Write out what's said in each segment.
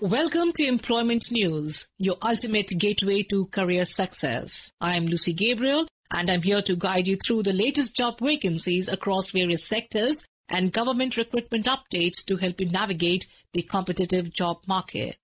Welcome to Employment News, your ultimate gateway to career success. I am Lucy Gabriel and I'm here to guide you through the latest job vacancies across various sectors and government recruitment updates to help you navigate the competitive job market.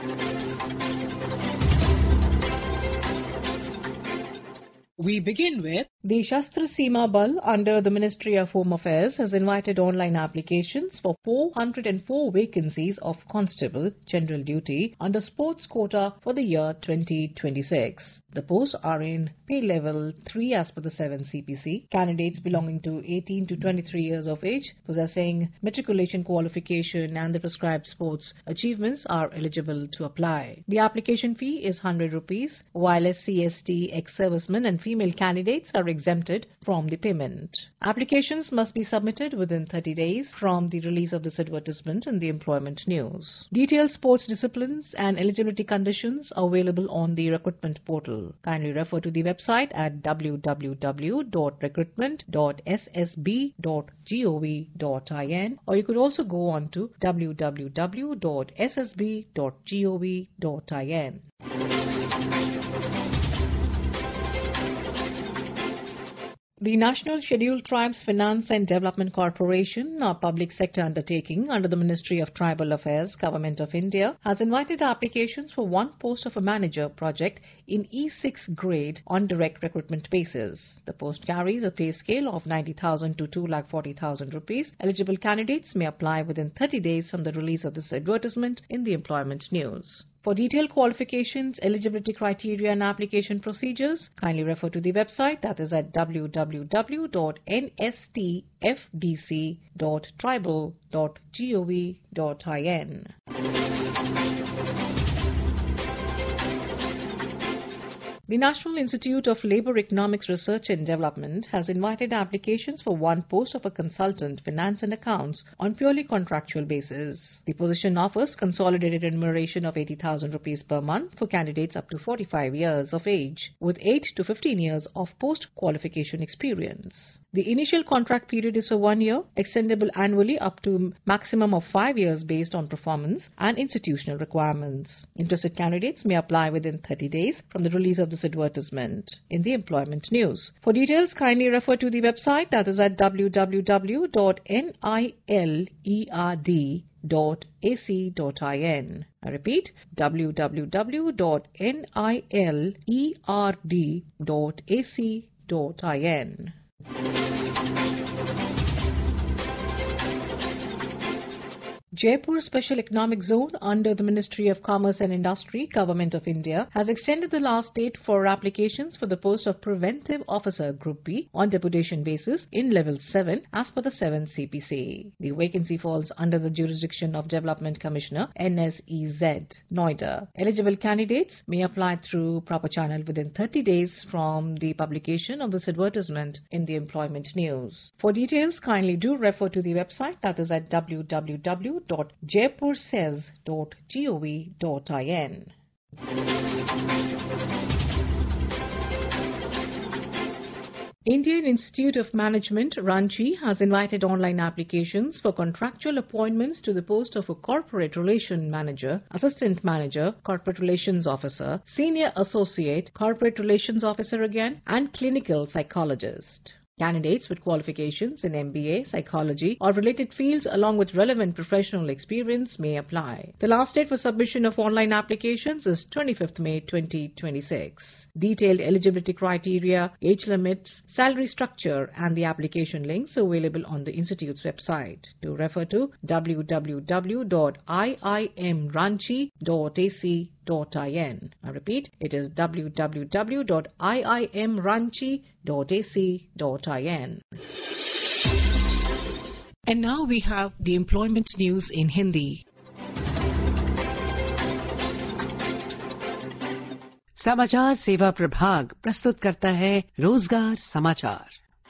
We begin with the Shastra Seema Bal under the Ministry of Home Affairs has invited online applications for 404 vacancies of Constable General Duty under sports quota for the year 2026. The posts are in pay level 3 as per the 7 CPC. Candidates belonging to 18 to 23 years of age, possessing matriculation qualification and the prescribed sports achievements are eligible to apply. The application fee is 100 rupees, while SC/ST, ex-servicemen and female candidates are exempted from the payment. Applications must be submitted within 30 days from the release of this advertisement in the Employment News. Detailed sports disciplines and eligibility conditions are available on the recruitment portal. Kindly refer to the website at www.recruitment.ssb.gov.in, or you could also go on to www.ssb.gov.in. The National Scheduled Tribes Finance and Development Corporation, a public sector undertaking under the Ministry of Tribal Affairs, Government of India, has invited applications for one post of a manager project in E6 grade on direct recruitment basis. The post carries a pay scale of 90,000 to 2,40,000 rupees. Eligible candidates may apply within 30 days from the release of this advertisement in the Employment News. For detailed qualifications, eligibility criteria and application procedures, kindly refer to the website, that is at www.nstfbc.tribal.gov.in. The National Institute of Labour Economics Research and Development has invited applications for one post of a consultant, finance and accounts on purely contractual basis. The position offers consolidated remuneration of 80,000 rupees per month for candidates up to 45 years of age with 8 to 15 years of post-qualification experience. The initial contract period is for 1 year, extendable annually up to maximum of 5 years based on performance and institutional requirements. Interested candidates may apply within 30 days from the release of this advertisement in the Employment News. For details, kindly refer to the website, that is at www.nilerd.ac.in. I repeat, www.nilerd.ac.in. Jaipur Special Economic Zone under the Ministry of Commerce and Industry, Government of India, has extended the last date for applications for the post of Preventive Officer Group B on deputation basis in Level 7 as per the 7 CPC. The vacancy falls under the jurisdiction of Development Commissioner NSEZ, Noida. Eligible candidates may apply through proper channel within 30 days from the publication of this advertisement in the Employment News. For details, kindly do refer to the website, that is at www.jaipursays.gov.in. Indian Institute of Management, Ranchi, has invited online applications for contractual appointments to the post of a Corporate Relation Manager, Assistant Manager, Corporate Relations Officer, Senior Associate, Corporate Relations Officer again, and Clinical Psychologist. Candidates with qualifications in MBA, psychology or related fields along with relevant professional experience may apply. The last date for submission of online applications is 25th May 2026. Detailed eligibility criteria, age limits, salary structure and the application links are available on the Institute's website. To refer to www.iimranchi.ac.in. I repeat, it is www.iimranchi.ac.in. And now we have the Employment News in Hindi. समाचार सेवा प्रभाग प्रस्तुत करता है रोजगार समाचार।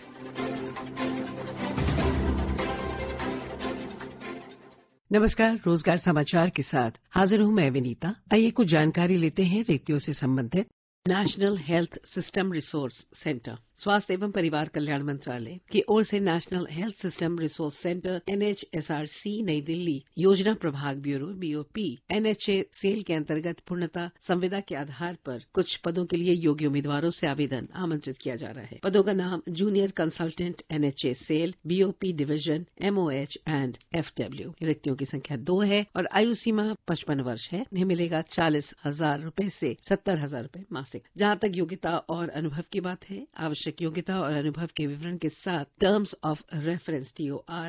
नमस्कार, रोजगार समाचार के साथ हाजिर हूं मैं विनीता। आइए कुछ जानकारी लेते हैं रिक्तियों से संबंधित। National health system resource centre. स्वास्थ्य एवं परिवार कल्याण मंत्रालय की ओर से national health system resource centre NHSRC नई दिल्ली योजना प्रभाग ब्यूरो BOP NHA सेल के अंतर्गत पूर्णता संविदा के आधार पर कुछ पदों के लिए योग्य उम्मीदवारों से आवेदन आमंत्रित किया जा रहा है। पदों का नाम junior consultant NHA cell BOP division MOH and FW। रिक्तियों की संख्या 2 है और आयु सीमा 55 वर्ष है। इन्हें मिलेगा 40,000 रूपये से 70,000 रूपये मासिक। जहां तक योग्यता और अनुभव की बात है, आवश्यक योग्यता और अनुभव के विवरण के साथ terms of reference TOR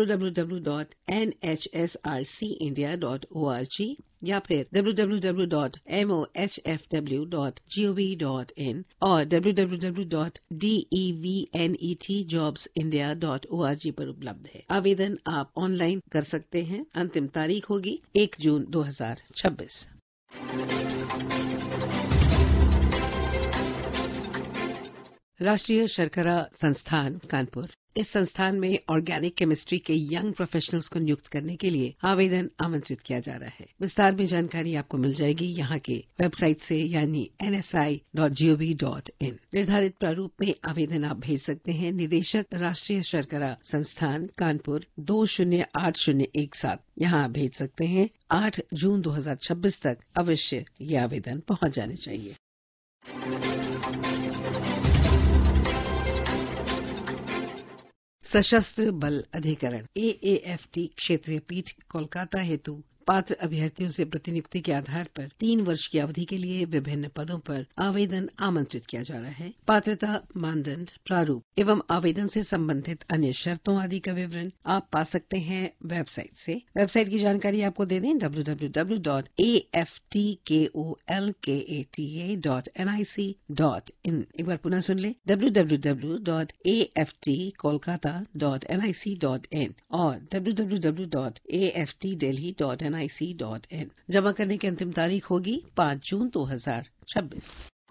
www.nhsrcindia.org या फिर www.mohfw.gov.in और www.devnetjobsindia.org पर उपलब्ध है। आवेदन आप ऑनलाइन कर सकते हैं। अंतिम तारीख होगी 1 जून 2026। राष्ट्रीय शर्करा संस्थान कानपुर। इस संस्थान में ऑर्गेनिक केमिस्ट्री के यंग प्रोफेशनल्स को नियुक्त करने के लिए आवेदन आमंत्रित किया जा रहा है। विस्तार में जानकारी आपको मिल जाएगी यहाँ के वेबसाइट से यानी nsi.gov.in। निर्धारित प्रारूप में आवेदन आप भेज सकते हैं। निदेशक राष्ट्रीय शर्करा संस्थान कानपुर 208017 यहाँ भेज सकते हैं। 8 जून 2026 तक अवश्य ये आवेदन पहुंच जाने चाहिए। सशस्त्र बल अधिकरण AAFT क्षेत्रीय पीठ कोलकाता हेतु पात्र अभ्यर्थियों से प्रतिनियुक्ति के आधार पर 3 वर्ष की अवधि के लिए विभिन्न पदों पर आवेदन आमंत्रित किया जा रहा है। पात्रता मानदंड प्रारूप एवं आवेदन से संबंधित अन्य शर्तों आदि का विवरण आप पा सकते हैं वेबसाइट से। वेबसाइट की जानकारी आपको दे दें www.aftkolkata.nic.in। एक बार पुनः सुन लें www.aftkolkata.nic.in और www.aftdelhi.nic.in। जमा करने की अंतिम तारीख होगी 5 जून 2026।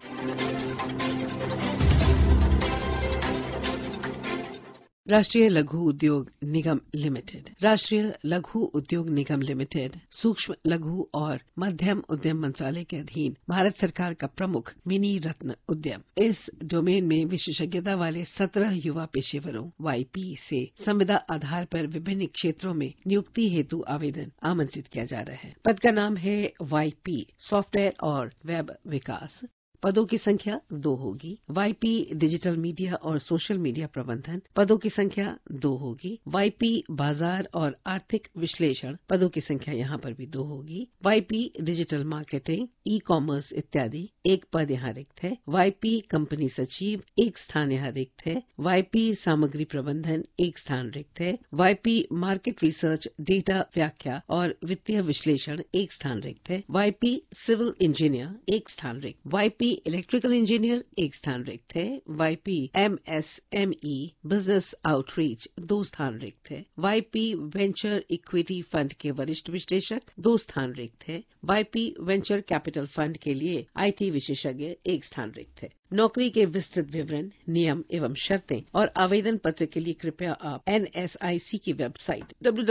राष्ट्रीय लघु उद्योग निगम लिमिटेड। राष्ट्रीय लघु उद्योग निगम लिमिटेड सूक्ष्म लघु और मध्यम उद्यम मंत्रालय के अधीन भारत सरकार का प्रमुख मिनी रत्न उद्यम। इस डोमेन में विशेषज्ञता वाले 17 युवा पेशेवरों YP से संविदा आधार पर विभिन्न क्षेत्रों में नियुक्ति हेतु आवेदन आमंत्रित किया जा रहा है। पद का नाम है YP सॉफ्टवेयर और वेब विकास। पदों की संख्या 2 होगी। YP डिजिटल मीडिया और सोशल मीडिया प्रबंधन पदों की संख्या 2 होगी। YP बाजार और आर्थिक विश्लेषण पदों की संख्या यहाँ पर भी 2 होगी। YP डिजिटल मार्केटिंग ई-कॉमर्स इत्यादि 1 पद यहाँ रिक्त है। YP कंपनी सचिव 1 स्थान यहाँ रिक्त है। YP सामग्री प्रबंधन 1 स्थान रिक्त है। YP मार्केट रिसर्च डेटा व्याख्या और वित्तीय विश्लेषण 1 स्थान रिक्त है। YP सिविल इंजीनियर 1 स्थान रिक्त। YP इलेक्ट्रिकल इंजीनियर 1 स्थान रिक्त है। YP MSME बिजनेस आउटरीच 2 स्थान रिक्त है। YP वेंचर इक्विटी फंड के वरिष्ठ विश्लेषक 2 स्थान रिक्त है। YP वेंचर कैपिटल फंड के लिए IT विशेषज्ञ 1 स्थान रिक्त है। नौकरी के विस्तृत विवरण, नियम एवं शर्तें और आवेदन पत्र के लिए कृपया आप NSIC की वेबसाइट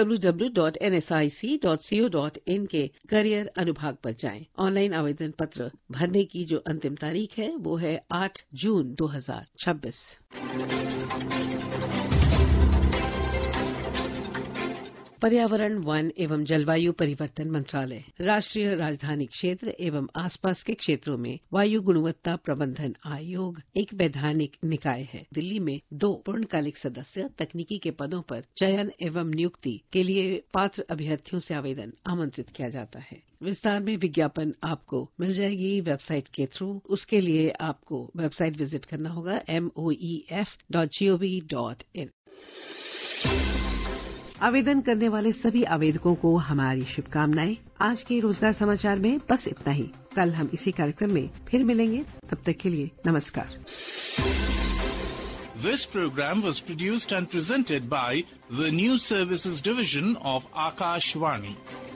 www.nsic.co.in के करियर अनुभाग पर जाएं। ऑनलाइन आवेदन पत्र भरने की जो अंतिम तारीख है वो है 8 जून 2026। पर्यावरण, वन एवं जलवायु परिवर्तन मंत्रालय राष्ट्रीय राजधानी क्षेत्र एवं आसपास के क्षेत्रों में वायु गुणवत्ता प्रबंधन आयोग एक वैधानिक निकाय है। दिल्ली में 2 पूर्णकालिक सदस्य तकनीकी के पदों पर चयन एवं नियुक्ति के लिए पात्र अभ्यर्थियों से आवेदन आमंत्रित किया जाता है। विस्तार में विज्ञापन आपको मिल जाएगी वेबसाइट के थ्रू। उसके लिए आपको वेबसाइट विजिट करना होगा moef.gov.in। आवेदन करने वाले सभी आवेदकों को हमारी शुभकामनाएं। आज के रोजगार समाचार में बस इतना ही। कल हम इसी कार्यक्रम में फिर मिलेंगे। तब तक के लिए नमस्कार। This program was produced and presented by the News Services Division of Akashvani.